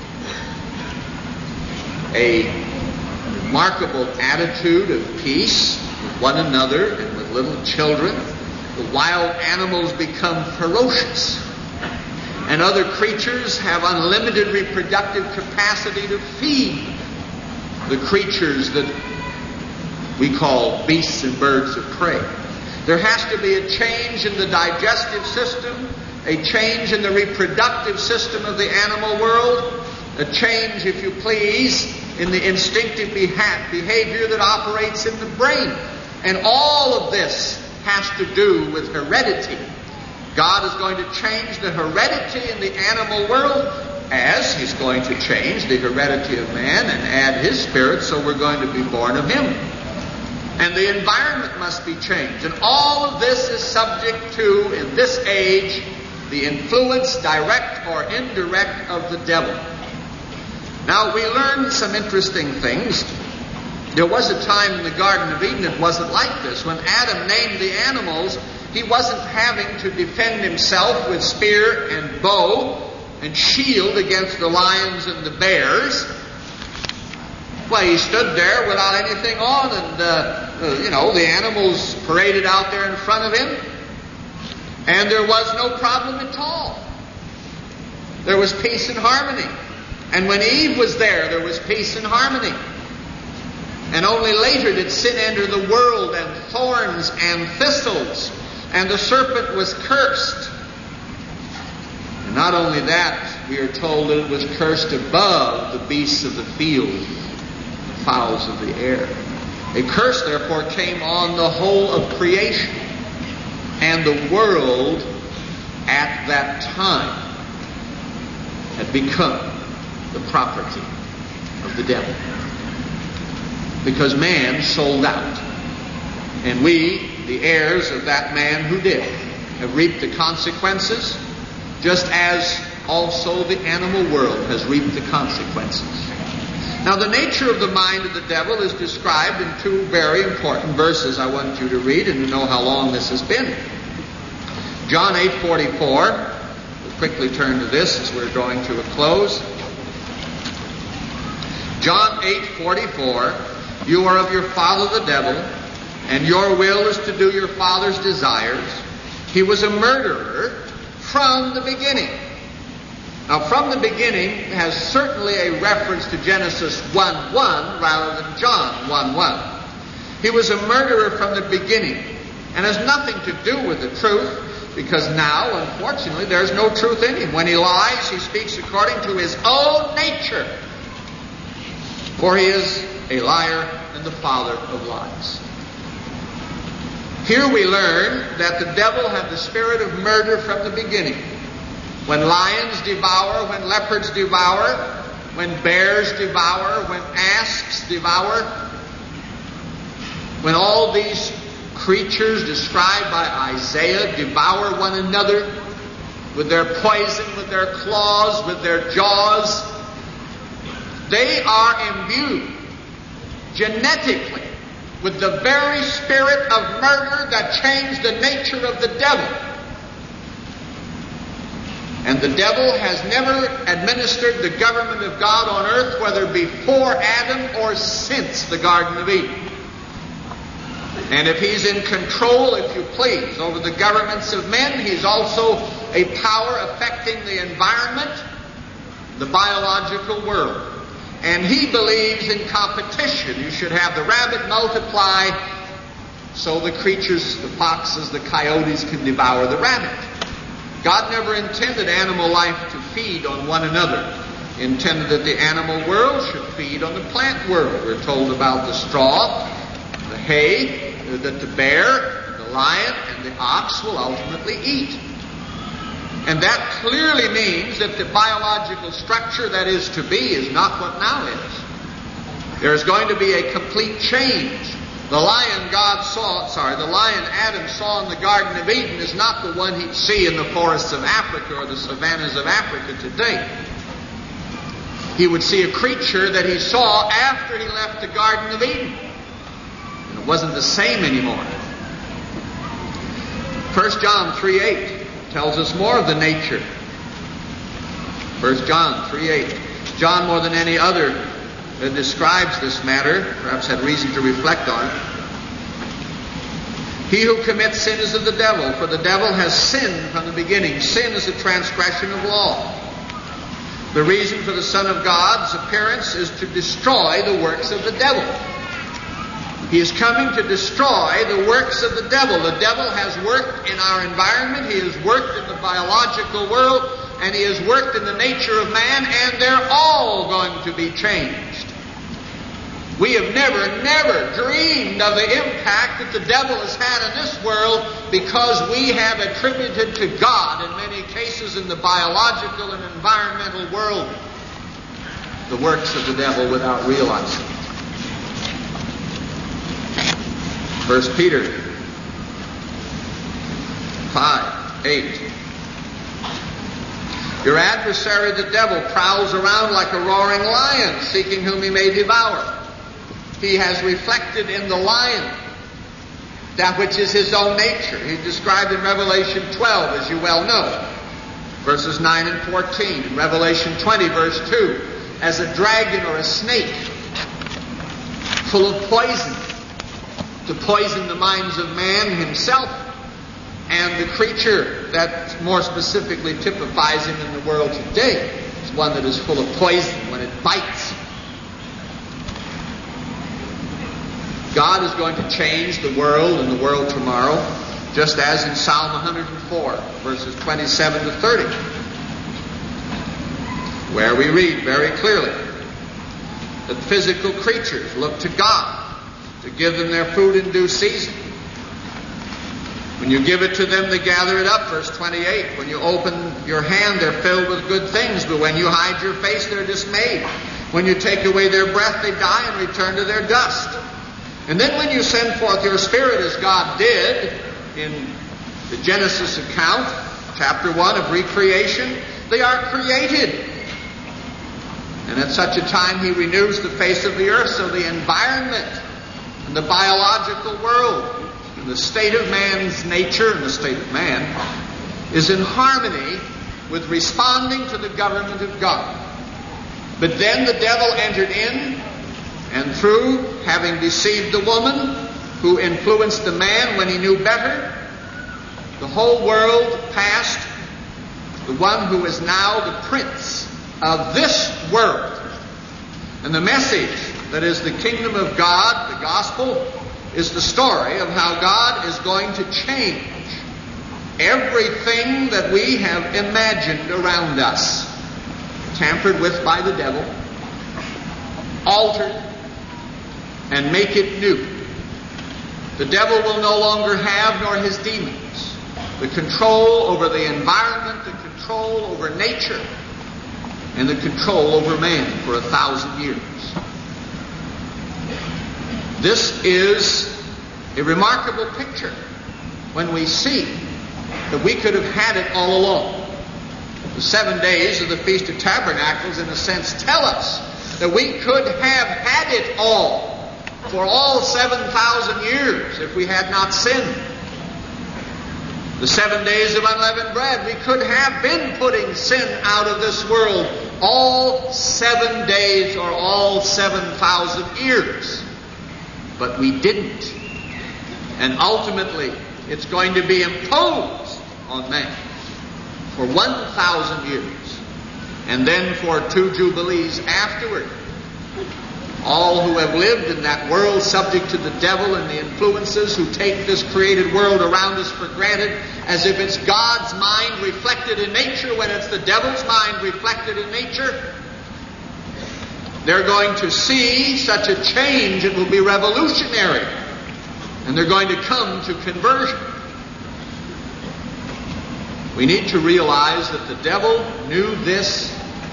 a remarkable attitude of peace with one another and with little children, the wild animals become ferocious, and other creatures have unlimited reproductive capacity to feed the creatures that we call beasts and birds of prey. There has to be a change in the digestive system, a change in the reproductive system of the animal world, a change, if you please, in the instinctive behavior that operates in the brain. And all of this has to do with heredity. God is going to change the heredity in the animal world as He's going to change the heredity of man and add His spirit, so we're going to be born of Him. And the environment must be changed. And all of this is subject to, in this age, the influence, direct or indirect, of the devil. Now, we learned some interesting things. There was a time in the Garden of Eden it wasn't like this. When Adam named the animals, he wasn't having to defend himself with spear and bow and shield against the lions and the bears. Well, he stood there without anything on, and, uh, uh, you know, the animals paraded out there in front of him, and there was no problem at all. There was peace and harmony. And when Eve was there, there was peace and harmony. And only later did sin enter the world, and thorns and thistles, and the serpent was cursed. And not only that, we are told that it was cursed above the beasts of the field, the fowls of the air. A curse, therefore, came on the whole of creation. And the world at that time had become the property of the devil. because man sold out. And we, the heirs of that man who did, have reaped the consequences, just as also the animal world has reaped the consequences. Now, the nature of the mind of the devil is described in two very important verses I want you to read and to know how long this has been. John eight forty-four. We'll quickly turn to this as we're drawing to a close. John eight forty-four. You are of your father the devil, and your will is to do your father's desires. He was a murderer from the beginning. Now, from the beginning has certainly a reference to Genesis one one rather than John one one. He was a murderer from the beginning and has nothing to do with the truth, because now, unfortunately, there's no truth in him. When he lies, he speaks according to his own nature, for he is a liar and the father of lies. Here we learn that the devil had the spirit of murder from the beginning. When lions devour, when leopards devour, when bears devour, when asps devour, when all these creatures described by Isaiah devour one another with their poison, with their claws, with their jaws, they are imbued genetically with the very spirit of murder that changed the nature of the devil. And the devil has never administered the government of God on earth, whether before Adam or since the Garden of Eden. And if he's in control, if you please, over the governments of men, he's also a power affecting the environment, the biological world. And he believes in competition. You should have the rabbit multiply so the creatures, the foxes, the coyotes can devour the rabbit. God never intended animal life to feed on one another. He intended that the animal world should feed on the plant world. We're told about the straw, the hay, that the bear, the lion, and the ox will ultimately eat. And that clearly means that the biological structure that is to be is not what now is. There's going to be a complete change. The lion God saw, sorry, the lion Adam saw in the Garden of Eden is not the one he'd see in the forests of Africa or the savannas of Africa today. He would see a creature that he saw after he left the Garden of Eden. And it wasn't the same anymore. First John three eight tells us more of the nature. First John three eight. John, more than any other that describes this matter, perhaps had reason to reflect on it. He who commits sin is of the devil, for the devil has sinned from the beginning. Sin is a transgression of law. The reason for the Son of God's appearance is to destroy the works of the devil. He is coming to destroy the works of the devil. The devil has worked in our environment. He has worked in the biological world. And he has worked in the nature of man. And they're all going to be changed. We have never, never dreamed of the impact that the devil has had in this world, because we have attributed to God, in many cases in the biological and environmental world, the works of the devil without realizing it. First Peter five eight. Your adversary, the devil, prowls around like a roaring lion, seeking whom he may devour. He has reflected in the lion that which is his own nature. He's described in Revelation twelve, as you well know, verses nine and fourteen. In Revelation twenty, verse two, as a dragon or a snake, full of poison, to poison the minds of man himself and the creature that more specifically typifies him in the world today. It's one that is full of poison when it bites. God is going to change the world and the world tomorrow, just as in Psalm one hundred four, verses twenty-seven to thirty, where we read very clearly that physical creatures look to God to give them their food in due season. When you give it to them, they gather it up, verse twenty-eight. When you open your hand, they're filled with good things, but when you hide your face, they're dismayed. When you take away their breath, they die and return to their dust. And then when you send forth your Spirit as God did in the Genesis account, chapter one of recreation, they are created. And at such a time He renews the face of the earth, so the environment and the biological world and the state of man's nature and the state of man is in harmony with responding to the government of God. But then the devil entered in, and through having deceived the woman who influenced the man when he knew better, the whole world passed the one who is now the prince of this world. And the message that is the kingdom of God, the gospel, is the story of how God is going to change everything that we have imagined around us, tampered with by the devil, altered, and make it new. The devil will no longer have, nor his demons, the control over the environment, the control over nature, and the control over man for a thousand years. This is a remarkable picture when we see that we could have had it all along. The seven days of the Feast of Tabernacles, in a sense, tell us that we could have had it all for all seven thousand years if we had not sinned. The seven days of unleavened bread, we could have been putting sin out of this world all seven days or all seven thousand years. But we didn't. And ultimately, it's going to be imposed on man for one thousand years. And then for two jubilees afterward. All who have lived in that world subject to the devil and the influences, who take this created world around us for granted as if it's God's mind reflected in nature when it's the devil's mind reflected in nature, they're going to see such a change, it will be revolutionary. And they're going to come to conversion. We need to realize that the devil knew this.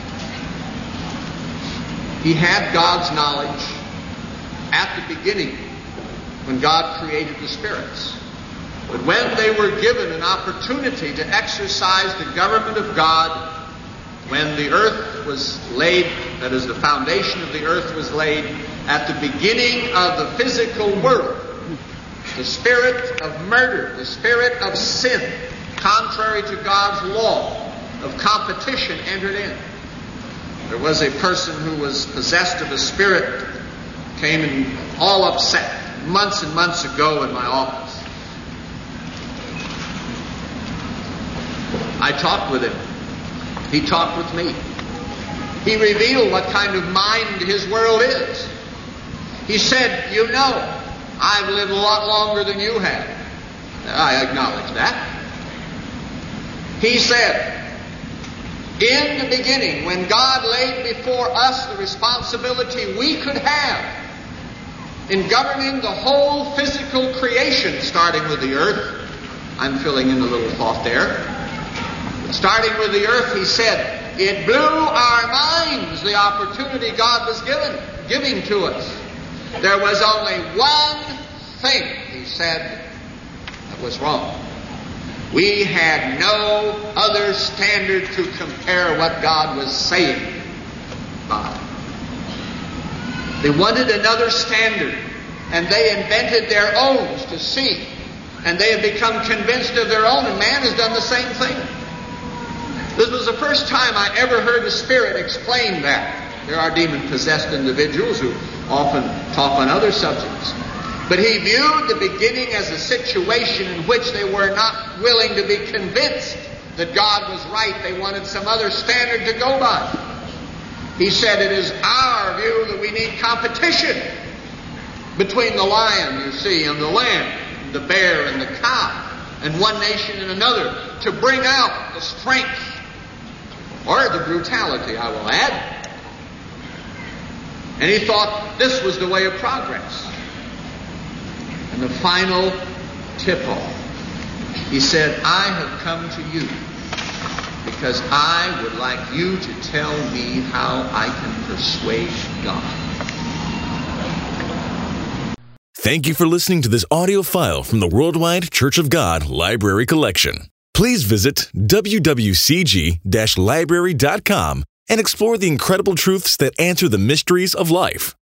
He had God's knowledge at the beginning when God created the spirits. But when they were given an opportunity to exercise the government of God, when the earth was laid, that is, the foundation of the earth was laid, at the beginning of the physical world, the spirit of murder, the spirit of sin, contrary to God's law of competition, entered in. There was a person who was possessed of a spirit, came in all upset months and months ago in my office. I talked with him. He talked with me. He revealed what kind of mind his world is. He said, "You know, I've lived a lot longer than you have." I acknowledge that. He said, in the beginning, when God laid before us the responsibility we could have in governing the whole physical creation, starting with the earth, I'm filling in a little thought there. Starting with the earth, he said, it blew our minds, the opportunity God was given, giving to us. There was only one thing, he said, that was wrong. We had no other standard to compare what God was saying by. They wanted another standard, and they invented their own to see. And they have become convinced of their own, and man has done the same thing. This was the first time I ever heard the Spirit explain that. There are demon-possessed individuals who often talk on other subjects. But he viewed the beginning as a situation in which they were not willing to be convinced that God was right. They wanted some other standard to go by. He said it is our view that we need competition between the lion, you see, and the lamb, the bear and the cow, and one nation and another, to bring out the strength or the brutality, I will add. And he thought this was the way of progress. And the final tip-off, he said, I have come to you because I would like you to tell me how I can persuade God. Thank you for listening to this audio file from the Worldwide Church of God Library Collection. Please visit w w c g dash library dot com and explore the incredible truths that answer the mysteries of life.